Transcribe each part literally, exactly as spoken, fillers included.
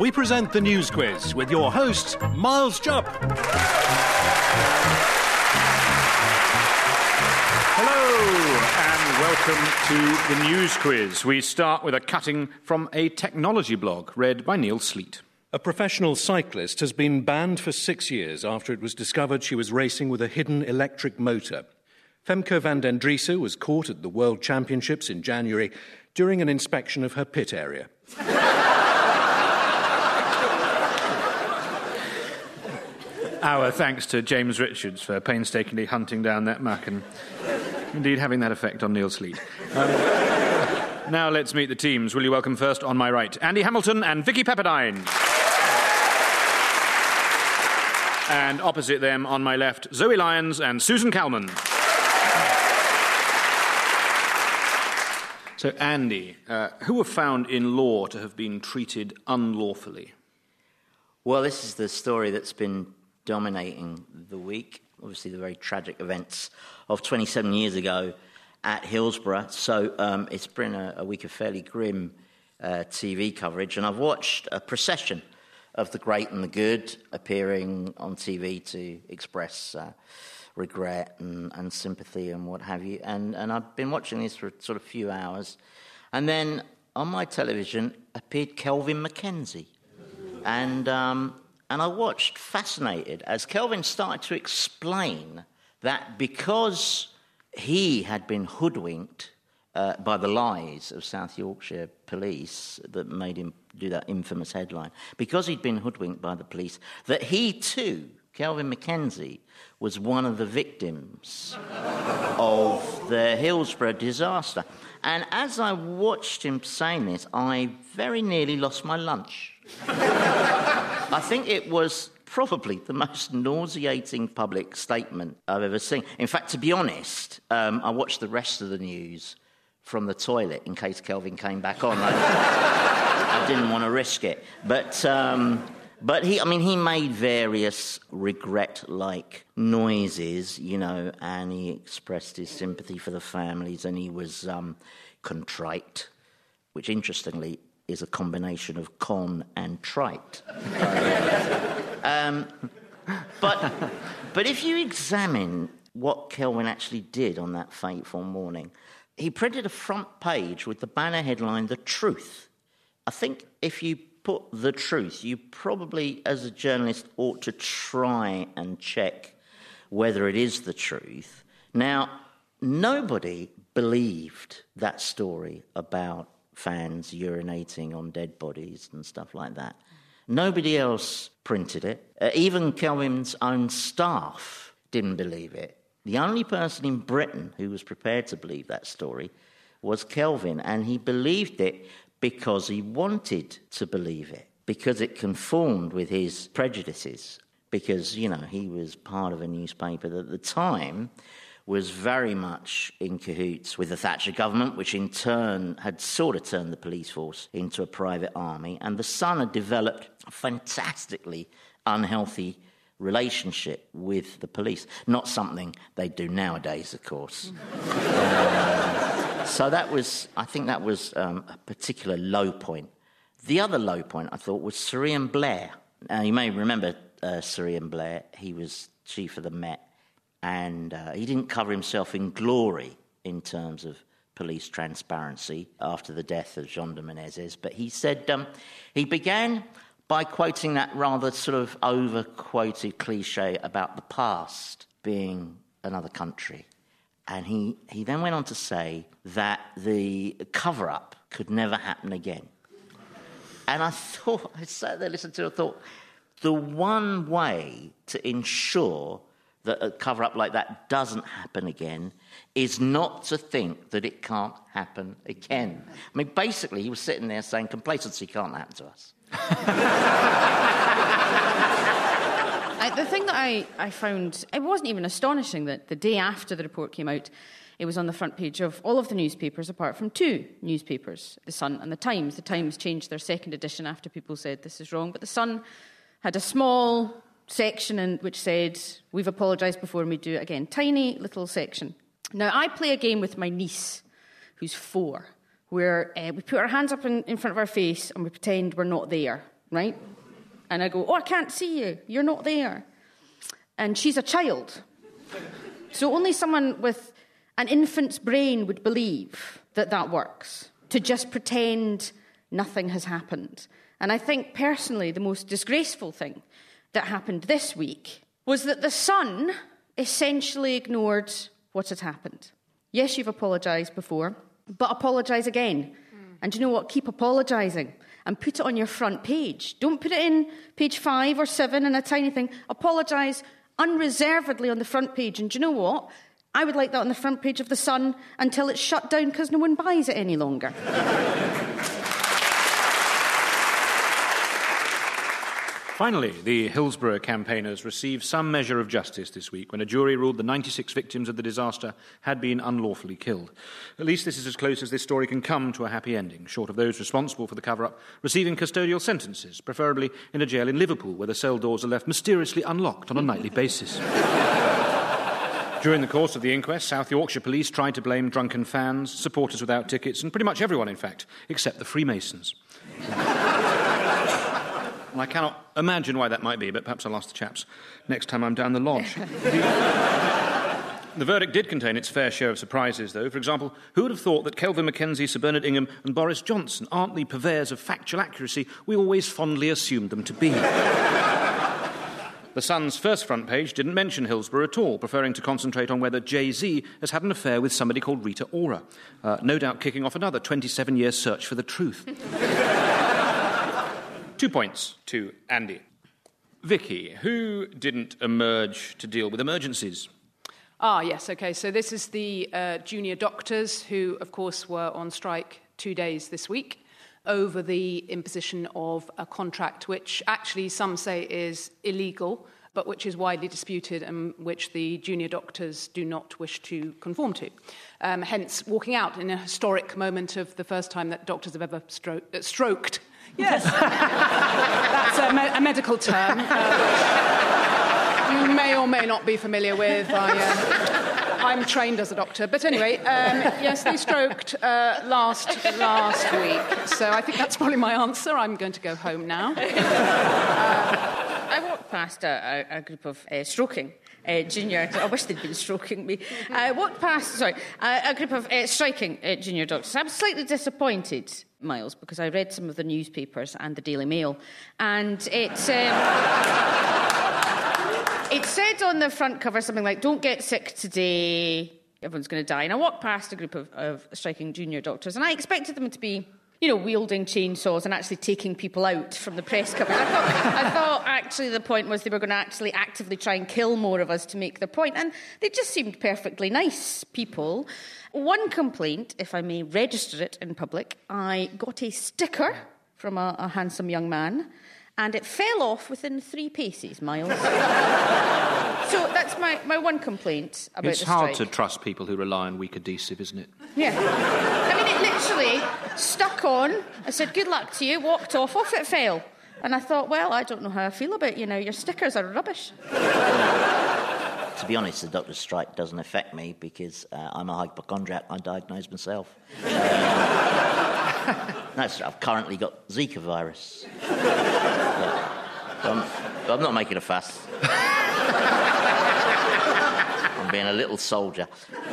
we present the News Quiz with your host, Miles Jupp. Hello, and welcome to the News Quiz. We start with a cutting from a technology blog read by Neil Sleet. A professional cyclist has been banned for six years after it was discovered she was racing with a hidden electric motor. Femke van den Driessen was caught at the World Championships in January during an inspection of her pit area. Our thanks to James Richards for painstakingly hunting down that muck and indeed having that effect on Neil Sleet. Um, now let's meet the teams. Will you welcome first on my right, Andy Hamilton and Vicky Pepperdine. And opposite them on my left, Zoe Lyons and Susan Calman. So, Andy, uh, who were found in law to have been treated unlawfully? Well, this is the story that's been dominating the week. Obviously, the very tragic events of twenty-seven years ago at Hillsborough. So um, it's been a, a week of fairly grim uh, T V coverage. And I've watched a procession of the great and the good appearing on T V to express uh, regret and, and sympathy and what have you. And, and I've been watching this for sort of a few hours. And then on my television appeared Kelvin MacKenzie. And, um, and I watched, fascinated, as Kelvin started to explain that because he had been hoodwinked uh, by the lies of South Yorkshire police that made him do that infamous headline, because he'd been hoodwinked by the police, that he too, Kelvin MacKenzie, was one of the victims of the Hillsborough disaster. And as I watched him saying this, I very nearly lost my lunch. I think it was probably the most nauseating public statement I've ever seen. In fact, to be honest, um, I watched the rest of the news from the toilet in case Kelvin came back on. I, I didn't want to risk it. But... Um, But he, I mean, he made various regret-like noises, you know, and he expressed his sympathy for the families, and he was um, contrite, which, interestingly, is a combination of con and trite. um, but, but if you examine what Kelvin actually did on that fateful morning, he printed a front page with the banner headline, "The Truth." I think if you put the truth, you probably, as a journalist, ought to try and check whether it is the truth. Now, nobody believed that story about fans urinating on dead bodies and stuff like that. Nobody else printed it. Uh, even Kelvin's own staff didn't believe it. The only person in Britain who was prepared to believe that story was Kelvin, and he believed it because he wanted to believe it, because it conformed with his prejudices, because, you know, he was part of a newspaper that at the time was very much in cahoots with the Thatcher government, which in turn had sort of turned the police force into a private army, and the Sun had developed a fantastically unhealthy relationship with the police. Not something they do nowadays, of course. um, So that was, I think that was um, a particular low point. The other low point, I thought, was Sir Ian Blair. Now, you may remember uh, Sir Ian Blair. He was chief of the Met, and uh, he didn't cover himself in glory in terms of police transparency after the death of Jean de Menezes, but he said um, he began by quoting that rather sort of over-quoted cliche about the past being another country. And he, he then went on to say that the cover-up could never happen again. And I thought, I sat there, listened to it, I thought, the one way to ensure that a cover-up like that doesn't happen again is not to think that it can't happen again. I mean, basically, he was sitting there saying complacency can't happen to us. I, the thing that I, I found, it wasn't even astonishing that the day after the report came out, it was on the front page of all of the newspapers apart from two newspapers, The Sun and The Times. The Times changed their second edition after people said this is wrong, but The Sun had a small section in which said, we've apologised before and we do it again. Tiny little section. Now, I play a game with my niece, who's four, where uh, we put our hands up in, in front of our face and we pretend we're not there. right? And I go, oh, I can't see you. You're not there. And she's a child. So only someone with an infant's brain would believe that that works, to just pretend nothing has happened. And I think, personally, the most disgraceful thing that happened this week was that the Sun essentially ignored what had happened. Yes, you've apologised before, but apologise again. Mm. And do you know what? Keep apologising and put it on your front page. Don't put it in page five or seven in a tiny thing. Apologise unreservedly on the front page. And do you know what? I would like that on the front page of The Sun until it's shut down because no one buys it any longer. Finally, the Hillsborough campaigners received some measure of justice this week when a jury ruled the ninety-six victims of the disaster had been unlawfully killed. At least this is as close as this story can come to a happy ending, short of those responsible for the cover-up receiving custodial sentences, preferably in a jail in Liverpool where the cell doors are left mysteriously unlocked on a nightly basis. During the course of the inquest, South Yorkshire Police tried to blame drunken fans, supporters without tickets, and pretty much everyone, in fact, except the Freemasons. And I cannot imagine why that might be, but perhaps I'll ask the chaps next time I'm down the lodge. the, the verdict did contain its fair share of surprises, though. For example, who would have thought that Kelvin Mackenzie, Sir Bernard Ingham and Boris Johnson aren't the purveyors of factual accuracy we always fondly assumed them to be? The Sun's first front page didn't mention Hillsborough at all, preferring to concentrate on whether Jay-Z has had an affair with somebody called Rita Ora, uh, no doubt kicking off another twenty-seven-year search for the truth. Two points to Andy. Vicky, who didn't emerge to deal with emergencies? Ah, yes, OK. So this is the uh, junior doctors who, of course, were on strike two days this week over the imposition of a contract which actually some say is illegal, but which is widely disputed and which the junior doctors do not wish to conform to. Um, hence, walking out in a historic moment of the first time that doctors have ever stro- uh, stroked. Yes, that's a, me- a medical term, uh, which you may or may not be familiar with. I, uh, I'm trained as a doctor. But anyway, um, yes, they stroked uh, last, last week. So I think that's probably my answer. I'm going to go home now. Uh, I walked past a, a, a group of uh, stroking uh, junior... I wish they'd been stroking me. I walked past, sorry, a, a group of uh, striking uh, junior doctors. I'm slightly disappointed, Miles, because I read some of the newspapers and the Daily Mail, and it... Um, It said on the front cover something like, don't get sick today, everyone's going to die. And I walked past a group of, of striking junior doctors, and I expected them to be, you know, wielding chainsaws and actually taking people out from the press cover. I thought, I thought actually the point was they were going to actually actively try and kill more of us to make their point. And they just seemed perfectly nice people. One complaint, if I may register it in public, I got a sticker from a, a handsome young man, and it fell off within three paces, Miles. So that's my, my one complaint about it's the strike. It's hard to trust people who rely on weak adhesive, isn't it? Yeah. I mean, it literally stuck on. I said, good luck to you, walked off, off it fell. And I thought, well, I don't know how I feel about it. You know, your stickers are rubbish. To be honest, the doctor's strike doesn't affect me because uh, I'm a hypochondriac. I diagnosed myself. No, I've currently got Zika virus. Yeah. I'm, I'm not making a fuss. I'm being a little soldier.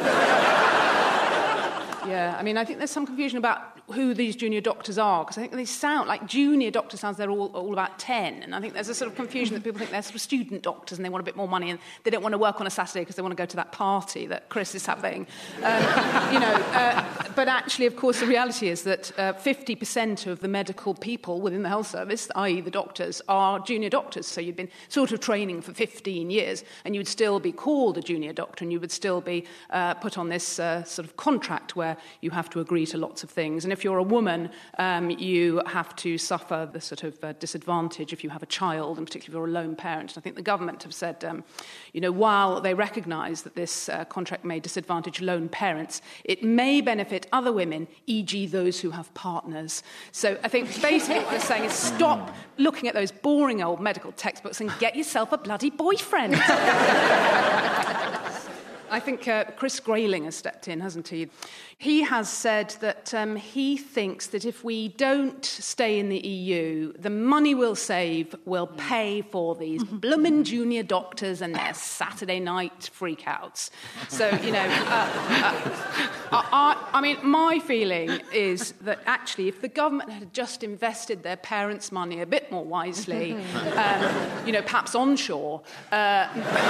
Yeah, I mean, I think there's some confusion about who these junior doctors are, because I think they sound like junior doctor sounds they're all, all about ten, and I think there's a sort of confusion that people think they're sort of student doctors and they want a bit more money and they don't want to work on a Saturday because they want to go to that party that Chris is having. Um, you know, uh, but actually, of course, the reality is that uh, fifty percent of the medical people within the health service, that is the doctors, are junior doctors. So you've been sort of training for fifteen years and you would still be called a junior doctor and you would still be uh, put on this uh, sort of contract where you have to agree to lots of things. And if you're a woman, um, you have to suffer the sort of uh, disadvantage if you have a child, and particularly if you're a lone parent. And I think the government have said, um, you know, while they recognise that this uh, contract may disadvantage lone parents, it may benefit other women, for example those who have partners. So I think basically what they're saying is stop looking at those boring old medical textbooks and get yourself a bloody boyfriend. I think uh, Chris Grayling has stepped in, hasn't he? He has said that um, he thinks that if we don't stay in the E U, the money we'll save will pay for these bloomin' junior doctors and their Saturday night freakouts. So, you know, uh, uh, I, I mean, my feeling is that actually if the government had just invested their parents' money a bit more wisely, um, you know, perhaps onshore, uh,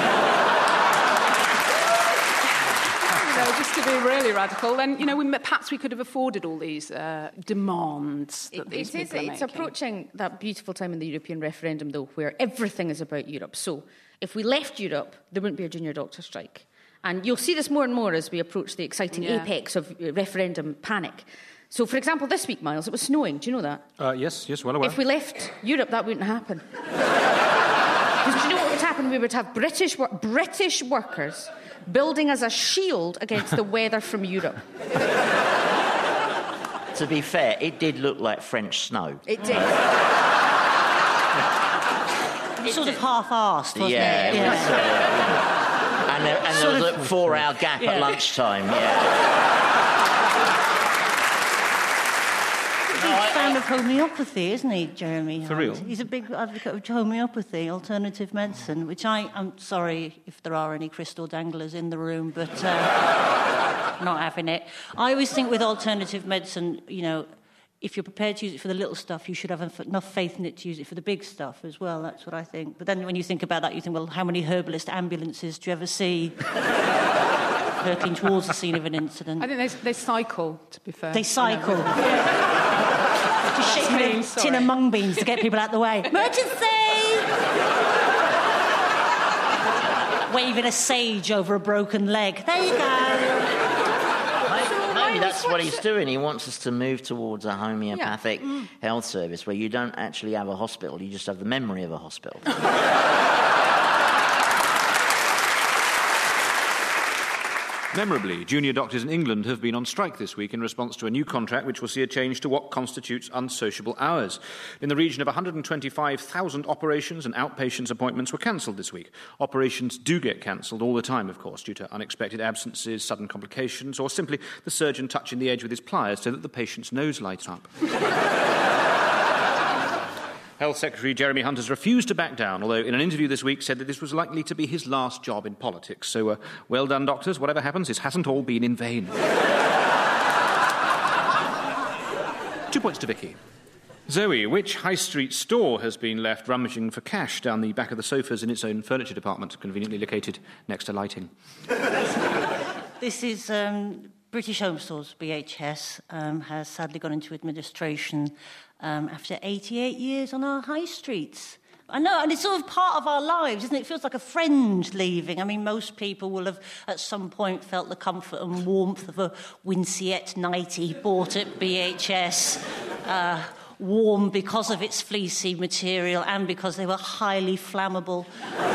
you know, just to be really radical, then, you know, we, perhaps we could have afforded all these uh, demands that it, these it is, people are It's making. approaching that beautiful time in the European referendum, though, where everything is about Europe. So if we left Europe, there wouldn't be a junior doctor strike. And you'll see this more and more as we approach the exciting Yeah. apex of uh, referendum panic. So, for example, this week, Miles, it was snowing. Do you know that? Uh, yes, yes, well aware. If we left Europe, that wouldn't happen. Because do you know what would happen? We would have British, wor- British workers building as a shield against the weather from Europe. To be fair, it did look like French snow. It did. It sort of half-arsed, wasn't yeah, it? it was, uh, and there, and there was a four-hour gap Yeah. at lunchtime, yeah. He's a big fan of homeopathy, isn't he, Jeremy? For real? He's a big advocate of homeopathy, alternative medicine, which I, I'm sorry if there are any crystal danglers in the room, but uh, not having it. I always think with alternative medicine, you know, if you're prepared to use it for the little stuff, you should have enough faith in it to use it for the big stuff as well. That's what I think. But then when you think about that, you think, well, how many herbalist ambulances do you ever see working towards the scene of an incident? I think they, they cycle, to be fair. They cycle. You know. Just shake me, a sorry. tin of mung beans to get people out the way. Emergency! Waving a sage over a broken leg. There you go. Maybe, maybe that's what he's doing. He wants us to move towards a homeopathic Yeah. Mm. health service where you don't actually have a hospital, you just have the memory of a hospital. Memorably, junior doctors in England have been on strike this week in response to a new contract which will see a change to what constitutes unsociable hours. In the region of one hundred twenty-five thousand operations and outpatients appointments were cancelled this week. Operations do get cancelled all the time, of course, due to unexpected absences, sudden complications, or simply the surgeon touching the edge with his pliers so that the patient's nose lights up. Health Secretary Jeremy Hunt has refused to back down, although in an interview this week said that this was likely to be his last job in politics. So, uh, well done, doctors. Whatever happens, this hasn't all been in vain. Two points to Vicky. Zoe, which high street store has been left rummaging for cash down the back of the sofas in its own furniture department, conveniently located next to lighting? This is um, British Home Stores, B H S, um, has sadly gone into administration um, after eighty-eight years on our high streets. I know, and it's sort of part of our lives, isn't it? It feels like a friend leaving. I mean, most people will have at some point felt the comfort and warmth of a Winceyette nightie bought at B H S, uh, warm because of its fleecy material and because they were highly flammable.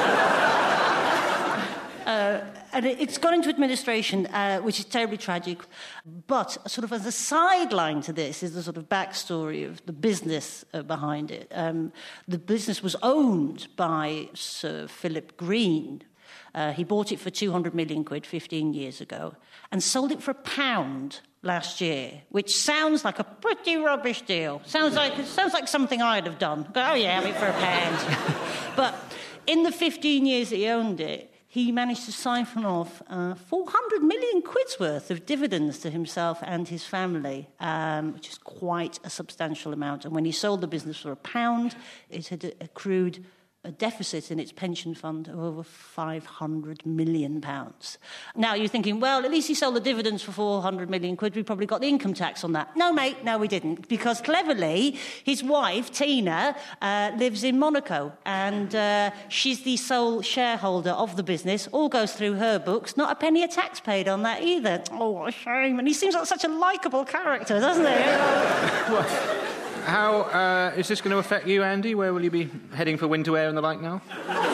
uh, and it, it's gone into administration, uh, which is terribly tragic. But sort of as a sideline to this is the sort of backstory of the business uh, behind it. Um, the business was owned by Sir Philip Green. Uh, he bought it for two hundred million quid fifteen years ago and sold it for a pound last year, which sounds like a pretty rubbish deal. Sounds like it sounds like something I'd have done. Go, oh yeah, have it for a pound. But in the fifteen years that he owned it, he managed to siphon off uh, four hundred million quid's worth of dividends to himself and his family, um, which is quite a substantial amount. And when he sold the business for a pound, it had accrued a deficit in its pension fund of over five hundred million pounds. Now, you're thinking, well, at least he sold the dividends for four hundred million quid. We probably got the income tax on that. No, mate, no, we didn't. Because cleverly, his wife, Tina, uh, lives in Monaco. And uh, she's the sole shareholder of the business. All goes through her books. Not a penny of tax paid on that either. Oh, what a shame. And he seems like such a likeable character, doesn't he? Well, how uh, is this going to affect you, Andy? Where will you be heading for winter wear and the like now?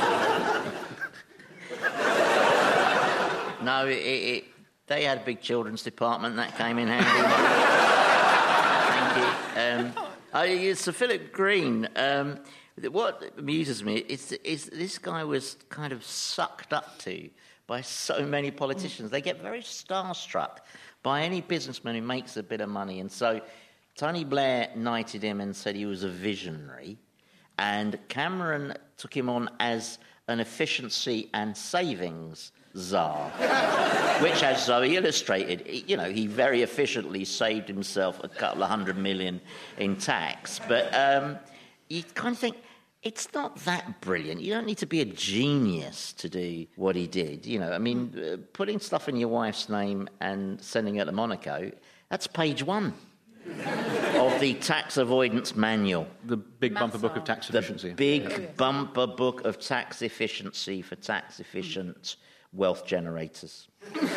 No, it, it, they had a big children's department that came in handy. Thank you. Um, I, Sir Philip Green. Um, what amuses me is, is this guy was kind of sucked up to by so many politicians. They get very starstruck by any businessman who makes a bit of money. And so Tony Blair knighted him and said he was a visionary. And Cameron took him on as an efficiency and savings czar, which, as Zoe illustrated, you know, he very efficiently saved himself a couple of hundred million in tax. But um, you kind of think, it's not that brilliant. You don't need to be a genius to do what he did. You know, I mean, uh, putting stuff in your wife's name and sending it to Monaco, that's page one of the tax avoidance manual. The big bumper book of tax efficiency. The big bumper book of tax efficiency for tax-efficient wealth generators.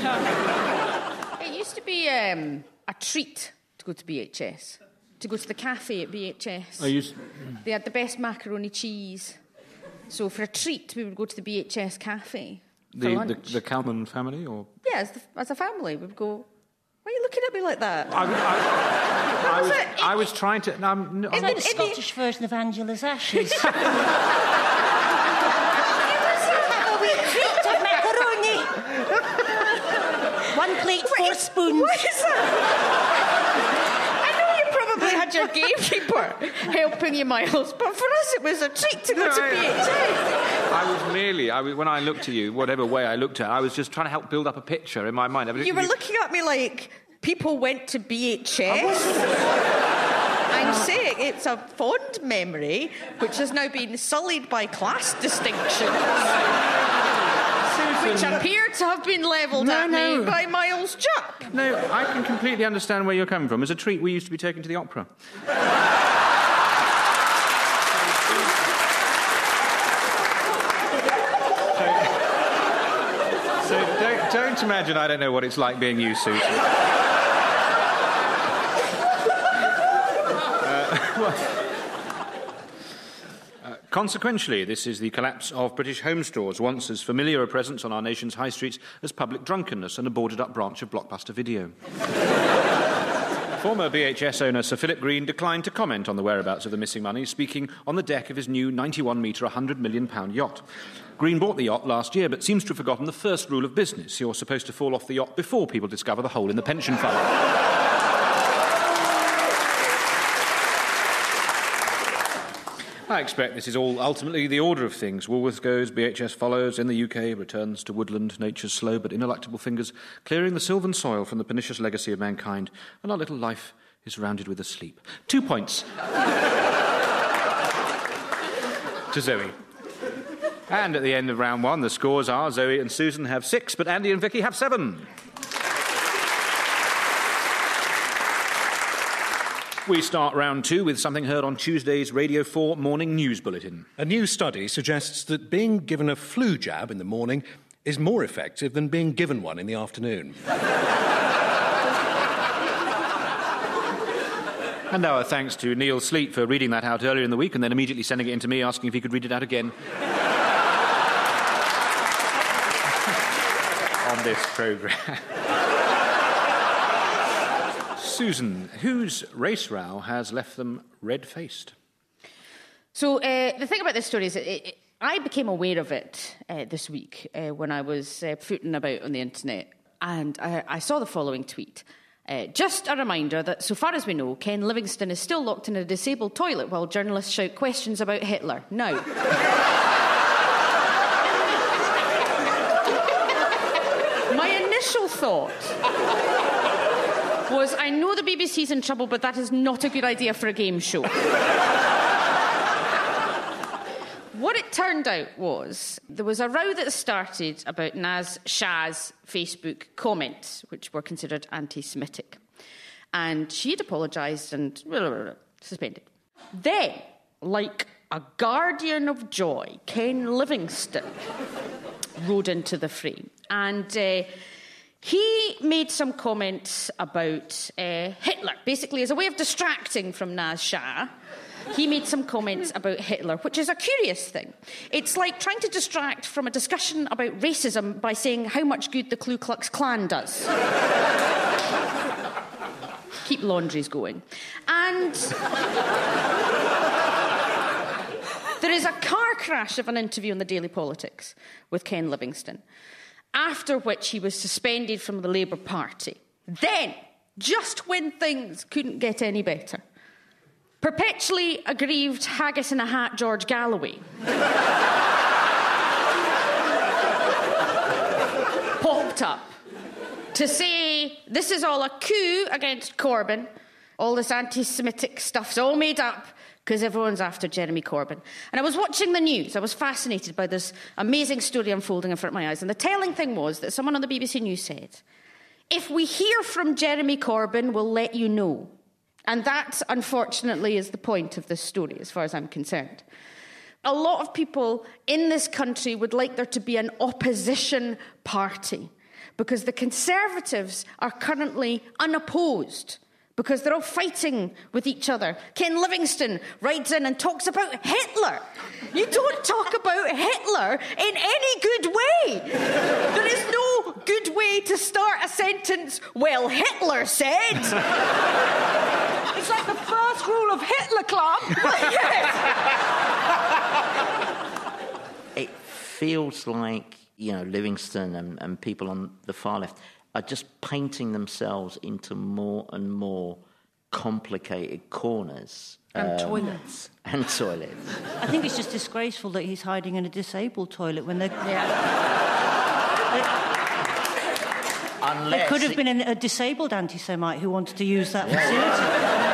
It used to be um, a treat to go to B H S, to go to the cafe at B H S. I used... They had the best macaroni cheese. So for a treat, we would go to the B H S cafe for The, lunch. the, the Calman family, or...? Yeah, as, the, as a family, we would go... Why are you looking at me like that? I, I, I, was, it? I was trying to... No, I'm, no, It's I'm like not, the Scottish version of Angela's Ashes. It was A wee treat of macaroni. One plate, four spoons. What is that? I know you probably had your gamekeeper helping you, Miles, but for us it was a treat to go No, to I- B H S. I was merely... I was, when I looked at you, whatever way I looked at, I was just trying to help build up a picture in my mind. You were looking at me like people went to B H S. I'm saying it's a fond memory which has now been sullied by class distinctions, which appear to have been levelled No, at no. me by Miles Jupp. No, I can completely understand where you're coming from. As a treat, we used to be taken to the opera. So don't, don't imagine I don't know what it's like being you, Susan. Uh, well, uh, consequentially, this is the collapse of British home stores, once as familiar a presence on our nation's high streets as public drunkenness and a boarded-up branch of Blockbuster Video. Former B H S owner Sir Philip Green declined to comment on the whereabouts of the missing money, speaking on the deck of his new ninety-one metre, one hundred million pound yacht. Green bought the yacht last year, but seems to have forgotten the first rule of business. You're supposed to fall off the yacht before people discover the hole in the pension fund. I expect this is all ultimately the order of things. Woolworths goes, B H S follows. In the U K, returns to woodland, nature's slow but ineluctable fingers, clearing the sylvan soil from the pernicious legacy of mankind, and our little life is rounded with a sleep. Two points to Zoe. And at the end of round one, the scores are Zoe and Susan have six, but Andy and Vicky have seven. We start round two with something heard on Tuesday's Radio four Morning News Bulletin. A new study suggests that being given a flu jab in the morning is more effective than being given one in the afternoon. And our thanks to Neil Sleet for reading that out earlier in the week and then immediately sending it in to me, asking if he could read it out again on this programme. Susan, whose race row has left them red-faced? So uh, the thing about this story is that it, it, I became aware of it uh, this week uh, when I was uh, footing about on the internet, and I, I saw the following tweet. Uh, just a reminder that, so far as we know, Ken Livingstone is still locked in a disabled toilet while journalists shout questions about Hitler. Now... my initial thought was, I know the B B C's in trouble, but that is not a good idea for a game show. What it turned out was there was a row that started about Naz Shah's Facebook comments, which were considered anti-Semitic. And she had apologised and blah, blah, blah, suspended. Then, like a guardian of joy, Ken Livingstone rode into the frame. And... Uh, He made some comments about uh, Hitler, basically as a way of distracting from Naz Shah. He made some comments about Hitler, which is a curious thing. It's like trying to distract from a discussion about racism by saying how much good the Ku Klux Klan does. Keep laundries going. And there is a car crash of an interview on the Daily Politics with Ken Livingstone. after which he was suspended from the Labour Party. Then, just when things couldn't get any better, perpetually aggrieved haggis-in-a-hat George Galloway popped up to say this is all a coup against Corbyn. All this anti-Semitic stuff's all made up because everyone's after Jeremy Corbyn. And I was watching the news. I was fascinated by this amazing story unfolding in front of my eyes. And the telling thing was that someone on the B B C News said, if we hear from Jeremy Corbyn, we'll let you know. And that, unfortunately, is the point of this story, as far as I'm concerned. A lot of people in this country would like there to be an opposition party because the Conservatives are currently unopposed because they're all fighting with each other. Ken Livingstone writes in and talks about Hitler. You don't talk about Hitler in any good way. There is no good way to start a sentence, well, Hitler said. It's like the first rule of Hitler Club. It feels like, you know, Livingstone and, and people on the far left are just painting themselves into more and more complicated corners. And um, toilets. And toilets. I think it's just disgraceful that he's hiding in a disabled toilet when they're... Yeah. Unless There could have it- been an, a disabled anti-Semite who wanted to use that facility.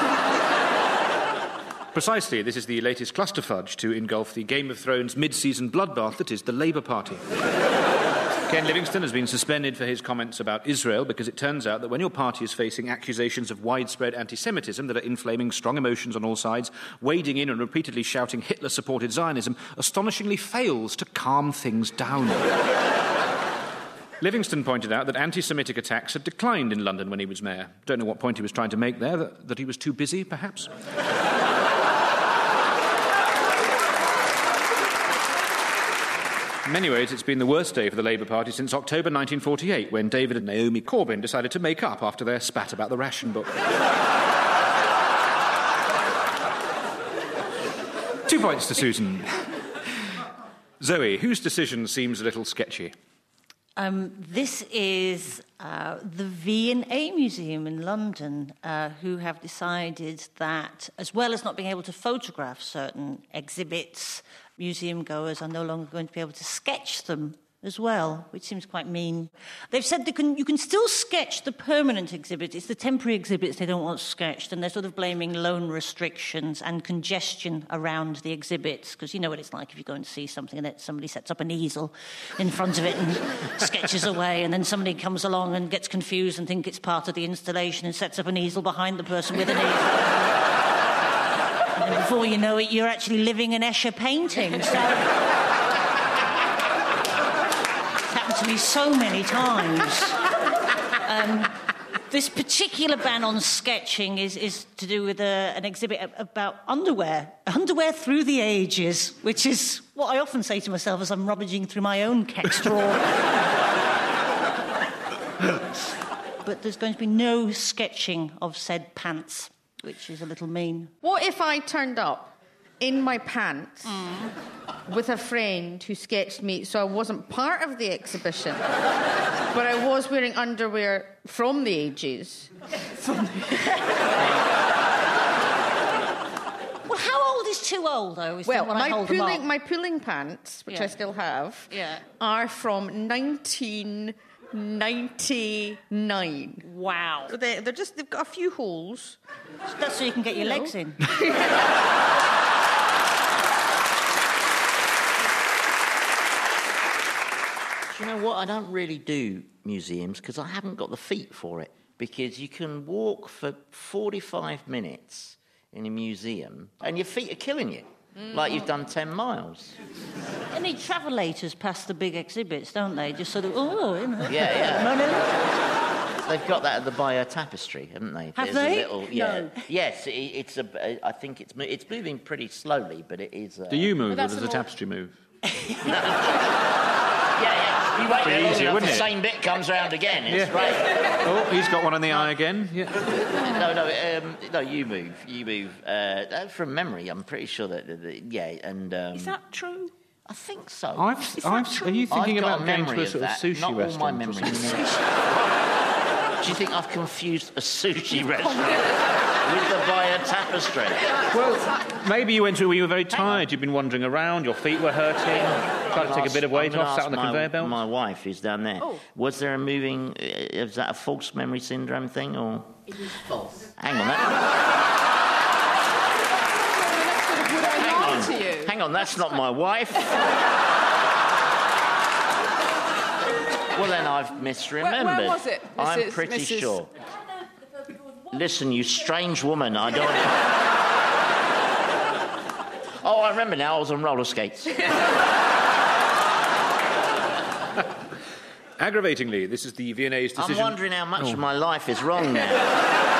Precisely, this is the latest clusterfudge to engulf the Game of Thrones mid-season bloodbath that is the Labour Party. Ken Livingstone has been suspended for his comments about Israel because it turns out that when your party is facing accusations of widespread anti-Semitism that are inflaming strong emotions on all sides, wading in and repeatedly shouting Hitler-supported Zionism astonishingly fails to calm things down. Livingstone pointed out that anti-Semitic attacks had declined in London when he was mayor. Don't know what point he was trying to make there, that, that he was too busy, perhaps? In many ways, it's been the worst day for the Labour Party since October nineteen forty-eight, when David and Naomi Corbyn decided to make up after their spat about the ration book. Two points to Susan. Zoe, whose decision seems a little sketchy? Um, this is uh, the V and A Museum in London, uh, who have decided that, as well as not being able to photograph certain exhibits, museum goers are no longer going to be able to sketch them as well, which seems quite mean. They've said they can, you can still sketch the permanent exhibit. It's the temporary exhibits they don't want sketched, and they're sort of blaming loan restrictions and congestion around the exhibits, because you know what it's like if you go and see something and that somebody sets up an easel in front of it and sketches away, and then somebody comes along and gets confused and thinks it's part of the installation and sets up an easel behind the person with an easel. And before you know it, you're actually living an Escher painting. So... to me so many times. Um, this particular ban on sketching is, is to do with a, an exhibit about underwear, underwear through the ages, which is what I often say to myself as I'm rummaging through my own Kex drawer. But there's going to be no sketching of said pants, which is a little mean. What if I turned up in my pants mm. with a friend who sketched me, so I wasn't part of the exhibition, but I was wearing underwear from the ages? From the... Well, how old is too old? I always well, think when my I hold pulling, them up. my pulling pants, which yeah. I still have, yeah. are from nineteen ninety-nine. Wow. So they, they're just, they've got a few holes. That's so you can get your you legs know. in. You know what? I don't really do museums because I haven't got the feet for it. Because you can walk for forty-five minutes in a museum and your feet are killing you. Mm. Like you've done ten miles. They need travellators past the big exhibits, don't they? Just sort of, oh, you know. Yeah, yeah. No, no. They've got that at the Bio Tapestry, haven't they? Have There's they? A little, yeah. No. Yes, it, it's a. I think it's it's moving pretty slowly, but it is. Uh, Do you move, or does the more... tapestry move? yeah, yeah. You wait there long easier, enough, the it? same bit comes round again. It's yeah. great. Oh, he's got one on the eye again. Yeah. No, no, um, no. You move. You move. Uh, from memory, I'm pretty sure that. that, that yeah, and. Um, Is that true? I think so. I've, Is that I've, true? are you thinking I've got about a going to memory a sort of, of that. sushi Not restaurant? all my or memories. something? Do you think I've confused a sushi restaurant with the Via Tapestry? Well, maybe you went to where you were very tired. You've been wandering around. Your feet were hurting. Tried to take a bit of weight off. Sat on the my, conveyor belt. My wife, who's down there. Oh. Was there a moving? uh, Is that a false memory syndrome thing, or? It is false. Hang on, that. Would I Hang lie on. to you? Hang on, that's not my wife. Well, then I've misremembered. Where, where was it, I'm Missus pretty Missus sure. Listen, you strange woman, I don't... Oh, I remember now, I was on roller skates. Aggravatingly, this is the V and A's decision... I'm wondering how much Oh. of my life is wrong now.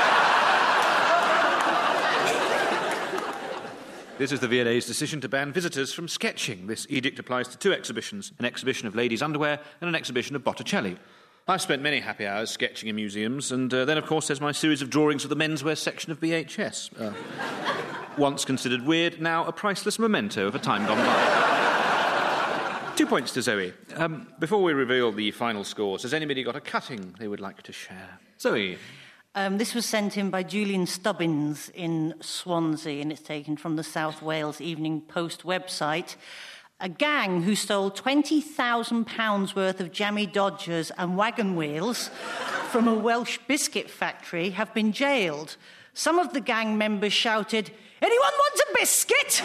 This is the V and A's decision to ban visitors from sketching. This edict applies to two exhibitions, an exhibition of ladies' underwear and an exhibition of Botticelli. I've spent many happy hours sketching in museums, and uh, then, of course, there's my series of drawings of the menswear section of V H S. Uh, once considered weird, now a priceless memento of a time gone by. Two points to Zoe. Um, before we reveal the final scores, has anybody got a cutting they would like to share? Zoe. Um, this was sent in by Julian Stubbins in Swansea, and it's taken from the South Wales Evening Post website. A gang who stole twenty thousand pounds worth of jammy Dodgers and wagon wheels from a Welsh biscuit factory have been jailed. Some of the gang members shouted, "Anyone want a biscuit?"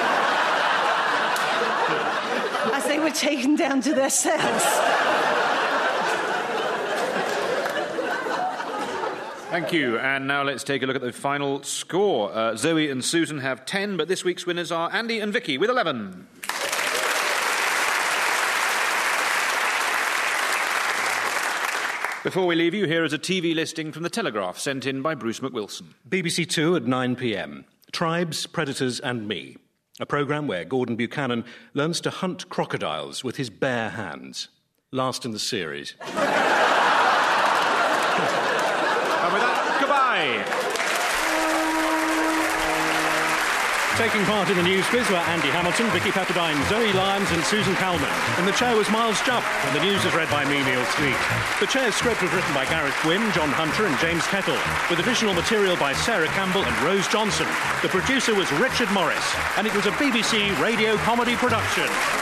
as they were taken down to their cells. Thank you. And now let's take a look at the final score. Uh, Zoe and Susan have ten, but this week's winners are Andy and Vicky with eleven. Before we leave you, here is a T V listing from The Telegraph sent in by Bruce McWilson. B B C Two at nine p m. Tribes, Predators and Me. A programme where Gordon Buchanan learns to hunt crocodiles with his bare hands. Last in the series. And with that, goodbye. Taking part in the news quiz were Andy Hamilton, Vicky Pepperdine, Zoe Lyons and Susan Calman. In the chair was Miles Jupp, and the news was read by me, Neil Sweet. The chair's script was written by Gareth Gwynn, John Hunter and James Kettle, with additional material by Sarah Campbell and Rose Johnson. The producer was Richard Morris, and it was a B B C radio comedy production.